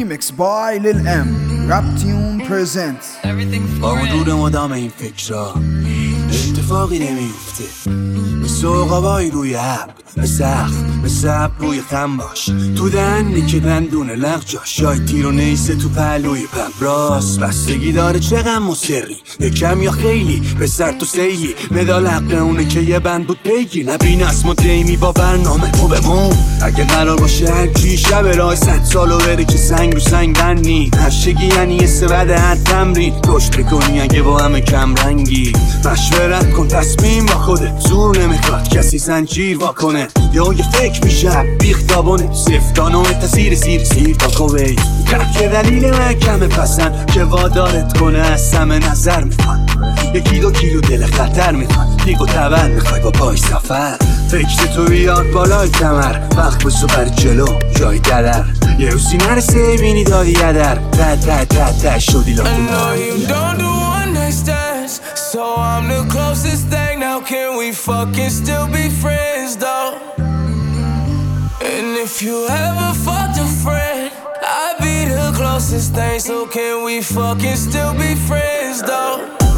Remix by Lil M. Rap Tune presents. با حضور مدام این فکرها اتفاقی نمیفته. مثل عقابایی روی ابر، مثل ابر روی خم باش. تو دهنی که دندون لغ جاش، شاید تیر و نیسه تو پهلوی پب. راست بستگی داره چه غم و سری، یکم یا خیلی پسر تو سیلی. مدال حق اونه که یه بند بود پیگی. نبین اسم و دیمی با برنامه تو بمون. اگه قرار باشه هرچی شب راه 100 سالو بره که سنگ رو سنگ بندی. هشگی یعنی یه سبد هر تمرین رشد بکنی اگه با همه کم رنگی. مشورت کن تصمیم با خودت، زور نمیخواد کسی زنجیر واکنه. یا یه فکر میشه بیختابونه سفتانوه تاثیر سیر تا کوی. که دلیل محکمه پسند که وادارت کنه از سم نظر میخواد. 1-2 کیلو دل خطر میخواد، دیگ و تبر میخوای با پای سفر. فکر تو بیاد بالای کمر، وقت بسو بر جلو جای دلر. یه روزی نرسه بینی دادی یدر ته شدی لاتون. I know you don't do one night stands, so I'm the closest thing. Now can we fucking still be friends though? And if you ever fucked a friend, I'd be the closest thing. So can we fucking still be friends though?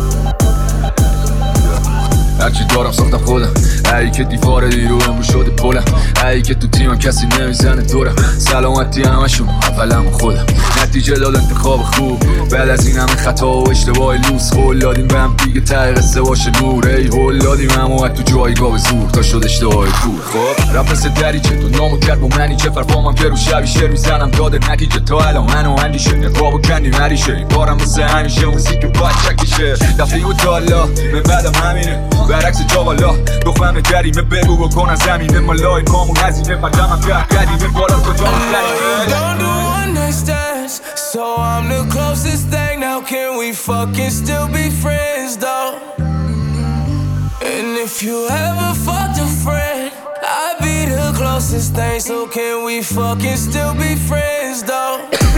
هرچی دارم ساختم خودم، ای که دیوار دیرو امرو شده پلم. ای که تو تیمم کسی نمیزنه دورم. سلامتی همشون اولم خودم. نتیجه داد انتخاب خوب بعد از این همه خطا و اشتباه لوس. قول دادیم به هم دیگه ته قصه باشه نور. ای هول دادیم همو تو جایگاه به زور تا شد اشتباه کور. خب رپ مثل دریچه تو نامو کرد با منی چه فرفامم که رو شبی شعر میزنم داده نتیجه تا الان منو اندیشه. نقاب و کندی نریشه این بارم واسه همیشه. موسیقی باید چکیشه دفعی و تالا من بعدم همینه برعکس جا بالا. دخمم جریمه بگو بکن از زمینه مالای کامون هزینه. مردمم که قدیمه بالا کجا Don't do one night stands, so I'm the closest thing. Now can we fucking still be friends though? And if you ever fucked a friend, I'd be the closest thing. So can we fucking still be friends though?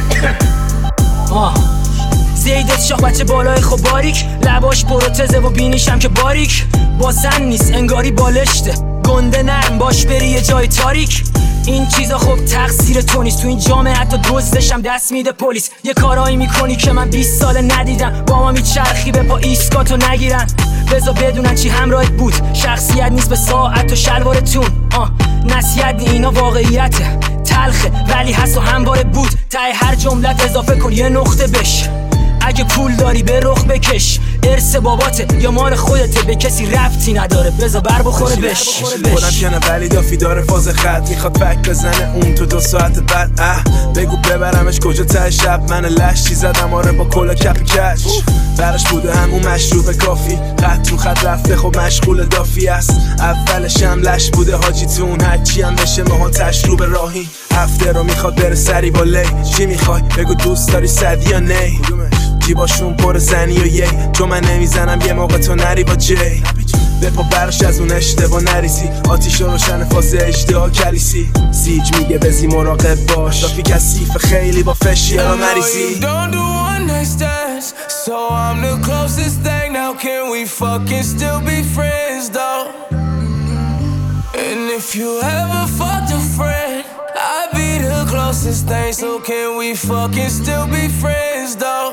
زیدت شاخ بچه بالای خب باریک، لباش پروتزه و بینیشم که باریک. باسن نیست انگاری بالشته، گنده نرم باش بری یه جای تاریک. این چیزا خب تقصیر تو نیست، تو این جامعه حتی دزدشم دست میده پلیس. یه کارایی میکنی که من 20 ساله ندیدم، با ما میچرخی به پا ایسکاتو نگیرن. بذار بدونن چی همراهت بود، شخصیت نیست به ساعت و شلوارتون. نصیحت اینا واقعیته، تلخه ولی هست و همواره بود. ته هر جملت اضافه کن یه نقطه بش. اگه پول داری به رخ بکش، ارث باباته یا مال خودته، به کسی ربطی نداره بذار بر بخوره بش. خودم کنه ولی دافی داره فاز خط، میخواد پک بزنه اون تو 2 ساعت بعد. بگو ببرمش کجا ته شب، من لشتی زدم آره با کلا کپ کچ. برش بوده همون مشروب کافی، خط رو خط رفته خب مشغول دافی است. اولش هم لش بوده حاجیتون، هرچی هم بشه ماها تشروب راهی. هفته رو میخواد بره سری با لی. چی میخوای بگو دوست داری صدی یا نی؟ جیباشون پر زنی و یی، چون من نمیزنم یه موقع تو نری با جی. بپا برش از اون اشتباه نریسی، آتیش روشن فاز اشتها کلیسی. سیج میگه بزی مراقب باش، دافی کثیف خیلی با فشیرا مریسی. Don't do one night stands, so I'm the closest thing. Now can we fucking still be friends though? And if you ever fucked a friend, I'd be the closest thing. So can we fucking still be friends though?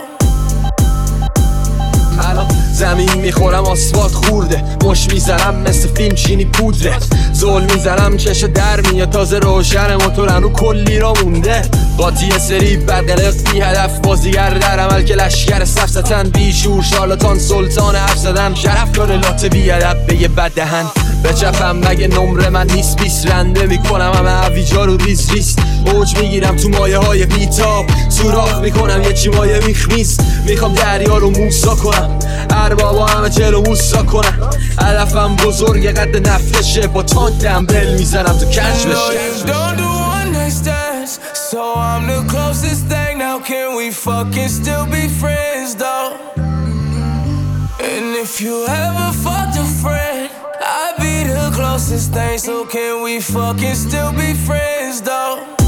زمین میخورم آسفالت خورده، مش میزنم مثل فیلم چینی پودره. زل میزنم چشو در میاد تازه روشن، موتورم رو کلی را مونده. قاطی سری برقلق بی هدف، بازیگر در عمل که لشگر سفستن. بیشور شارلاتان سلطان حرف زدن، شرف داره لاته بی ادب به یه بد دهن. بچپم مگه نمره من نیست 20 رنده میکنم همه عویجا رو ریز. اوج میگیرم تو مایه های بیتاب، سوراخ میکنم یه چی مایه میخمیز. میخوام دریا رو موسا کنم، اربابا همه جلو موسا کنم. هدفم بزرگ قد نفتشه، با تانک دمبل میزنم تو کش بشه. Don't do one night stands, so I'm the closest thing. Now can we fucking still be friends though? And if you ever fucked a friend, I'd be the closest thing. So can we fucking still be friends though?